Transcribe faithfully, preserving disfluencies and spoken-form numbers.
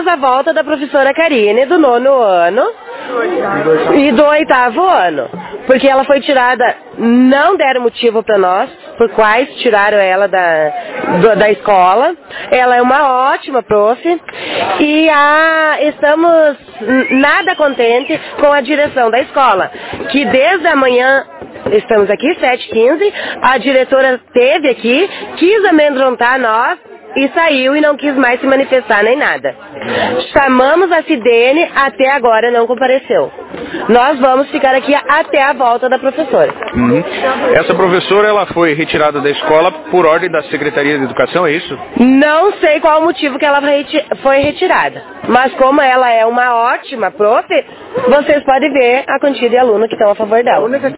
a volta da professora Karine do nono ano e do oitavo ano, porque ela foi tirada, não deram motivo para nós, por quais tiraram ela da, do, da escola. Ela é uma ótima prof e a, estamos nada contentes com a direção da escola, que desde a manhã, estamos aqui, sete e quinze, a diretora esteve aqui, quis amedrontar nós e saiu e não quis mais se manifestar nem nada. Chamamos a Cidene, até agora não compareceu. Nós vamos ficar aqui até a volta da professora. Uhum. Essa professora, ela foi retirada da escola por ordem da Secretaria de Educação, é isso? Não sei qual o motivo que ela foi retirada, mas como ela é uma ótima prof, vocês podem ver a quantidade de alunos que estão a favor dela.